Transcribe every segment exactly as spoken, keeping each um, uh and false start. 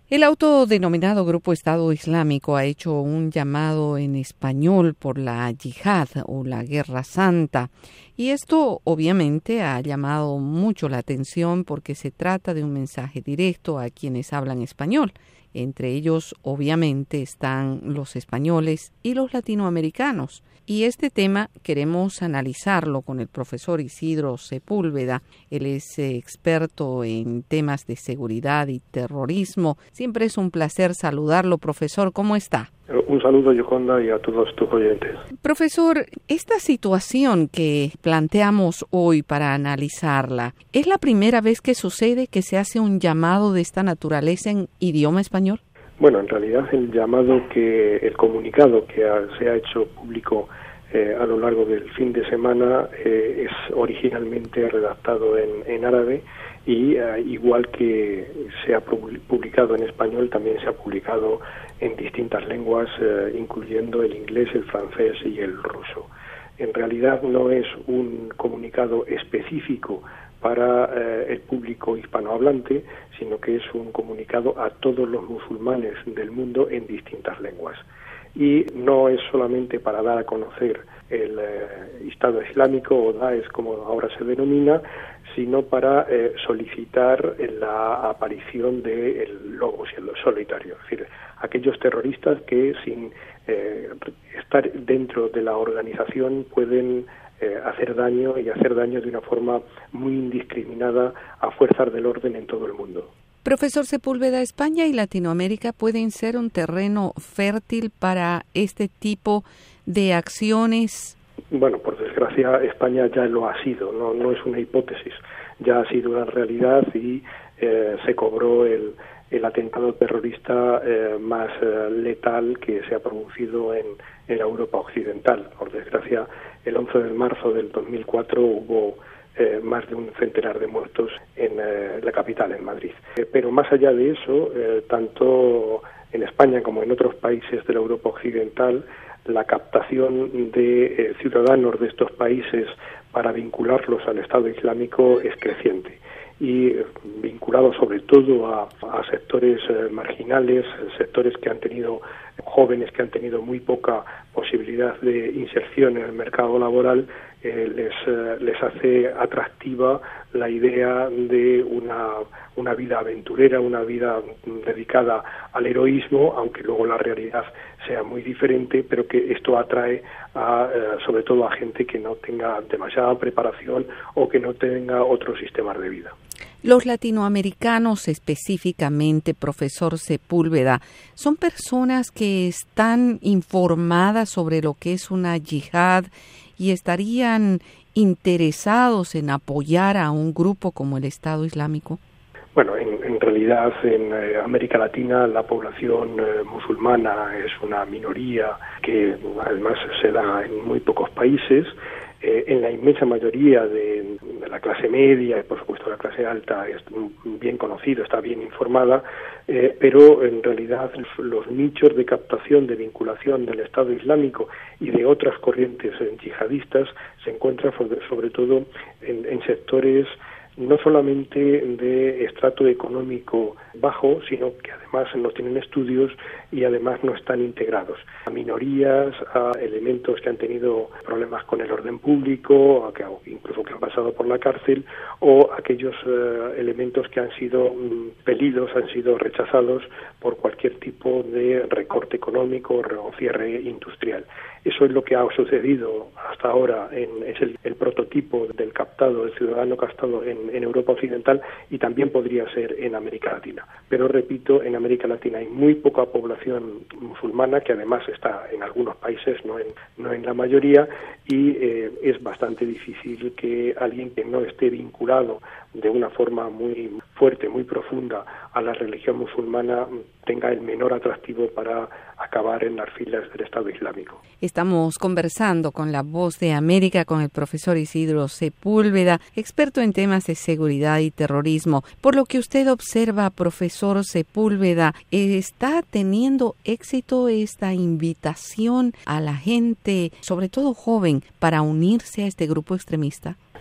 El autodenominado Grupo Estado Islámico ha hecho un llamado en español por la yihad o la Guerra Santa, y esto obviamente ha llamado mucho la atención porque se trata de un mensaje directo a quienes hablan español. Entre ellos, obviamente, están los españoles y los latinoamericanos. Y este tema queremos analizarlo con el profesor Isidro Sepúlveda. Él es eh, experto en temas de seguridad y terrorismo. Siempre es un placer saludarlo, profesor. ¿Cómo está? Un saludo, Yoconda, y a todos tus oyentes. Profesor, esta situación que planteamos hoy para analizarla, ¿es la primera vez que sucede que se hace un llamado de esta naturaleza en idioma español? Bueno, en realidad el llamado que, el comunicado que ha, se ha hecho público eh, a lo largo del fin de semana eh, es originalmente redactado en, en árabe y eh, igual que se ha publicado en español, también se ha publicado en distintas lenguas, eh, incluyendo el inglés, el francés y el ruso. En realidad no es un comunicado específico para eh, el público hispanohablante, sino que es un comunicado a todos los musulmanes del mundo en distintas lenguas. Y no es solamente para dar a conocer el eh, Estado Islámico o Daesh, como ahora se denomina, sino para eh, solicitar la aparición del lobo solitario, es decir, aquellos terroristas que sin eh, estar dentro de la organización pueden eh, hacer daño y hacer daño de una forma muy indiscriminada a fuerzas del orden en todo el mundo. Profesor Sepúlveda, ¿España y Latinoamérica pueden ser un terreno fértil para este tipo de acciones? Bueno, por desgracia, España ya lo ha sido, no, no es una hipótesis, ya ha sido una realidad y eh, se cobró el, el atentado terrorista eh, más eh, letal que se ha producido en, en Europa Occidental. Por desgracia, el once de marzo del dos mil cuatro hubo eh, más de un centenar de muertos en eh, la capital, en Madrid. Eh, pero más allá de eso, eh, tanto en España como en otros países de la Europa Occidental, la captación de eh, ciudadanos de estos países para vincularlos al Estado Islámico es creciente y eh, vinculado sobre todo a, a sectores eh, marginales, sectores que han tenido, jóvenes que han tenido muy poca posibilidad de inserción en el mercado laboral, eh, les, eh, les hace atractiva la idea de una, una vida aventurera, una vida dedicada al heroísmo, aunque luego la realidad sea muy diferente, pero que esto atrae a, eh, sobre todo a gente que no tenga demasiada preparación o que no tenga otros sistemas de vida. Los latinoamericanos específicamente, profesor Sepúlveda, ¿son personas que están informadas sobre lo que es una yihad y estarían interesados en apoyar a un grupo como el Estado Islámico? Bueno, en, en realidad en eh, América Latina la población eh, musulmana es una minoría que además se da en muy pocos países. Eh, en la inmensa mayoría de, de la clase media y por supuesto la clase alta es bien conocido, está bien informada, eh, pero en realidad los nichos de captación, de vinculación del Estado Islámico y de otras corrientes eh, yihadistas se encuentran sobre, sobre todo en, en sectores no solamente de estrato económico bajo, sino que además no tienen estudios y además no están integrados. A minorías, a elementos que han tenido problemas con el orden público, a que, incluso que han pasado por la cárcel, o aquellos uh, elementos que han sido um, pelidos, han sido rechazados por cualquier tipo de recorte económico o cierre industrial. Eso es lo que ha sucedido hasta ahora, en, es el, el prototipo del captado, del ciudadano captado en, en Europa Occidental y también podría ser en América Latina. Pero repito, en América Latina hay muy poca población musulmana, que además está en algunos países, no en, no en la mayoría, y eh, es bastante difícil que alguien que no esté vinculado de una forma muy fuerte, muy profunda a la religión musulmana tenga el menor atractivo para acabar en las filas del Estado Islámico. Estamos conversando con La Voz de América con el profesor Isidro Sepúlveda, experto en temas de seguridad y terrorismo. Por lo que usted observa, profesor Sepúlveda, ¿está teniendo éxito esta invitación a la gente, sobre todo joven, para unirse a este grupo extremista?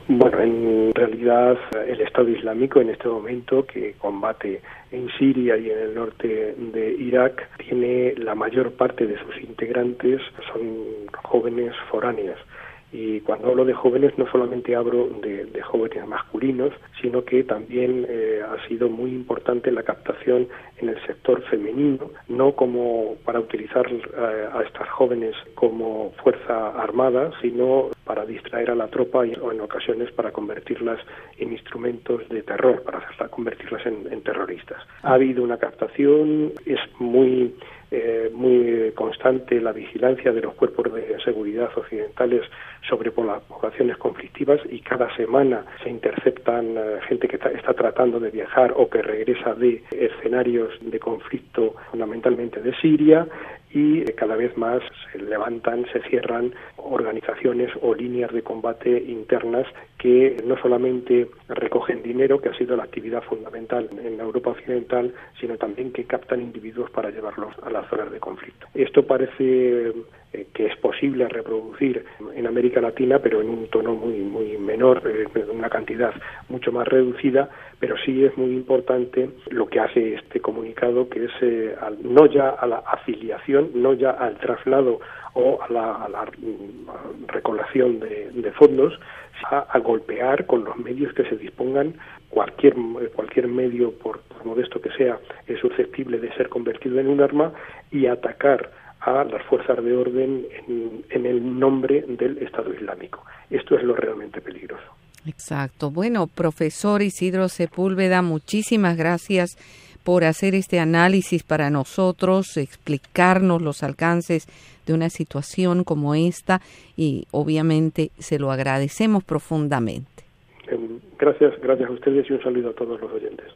Bueno, en realidad el Estado Islámico en este momento, que combate en Siria y en el norte de Irak, tiene la mayor parte de sus integrantes son jóvenes foráneos. Y cuando hablo de jóvenes no solamente hablo de, de jóvenes masculinos, sino que también eh, ha sido muy importante la captación en el sector femenino, no como para utilizar eh, a estas jóvenes como fuerza armada, sino para distraer a la tropa y, o en ocasiones para convertirlas en instrumentos de terror, para hacerlas, convertirlas en, en terroristas. Ha habido una captación, es muy... Eh, muy constante la vigilancia de los cuerpos de seguridad occidentales sobre poblaciones conflictivas, y cada semana se interceptan eh, gente que está, está tratando de viajar o que regresa de escenarios de conflicto, fundamentalmente de Siria, y eh, cada vez más se levantan, se cierran organizaciones o líneas de combate internas que no solamente recogen dinero, que ha sido la actividad fundamental en la Europa occidental, sino también que captan individuos para llevarlos a las zonas de conflicto. Esto parece eh, que es posible reproducir en América Latina, pero en un tono muy muy menor, eh, una cantidad mucho más reducida, pero sí es muy importante lo que hace este comunicado, que es eh, al, no ya a la afiliación, no ya al traslado o a la, a la recolección de, de fondos, a, a golpear con los medios que se dispongan. Cualquier cualquier medio, por, por modesto que sea, es susceptible de ser convertido en un arma, y atacar a las fuerzas de orden en, en el nombre del Estado Islámico. Esto es lo realmente peligroso. Exacto. Bueno, profesor Isidro Sepúlveda, muchísimas gracias por hacer este análisis para nosotros, explicarnos los alcances de una situación como esta, y obviamente se lo agradecemos profundamente. Gracias, gracias a ustedes y un saludo a todos los oyentes.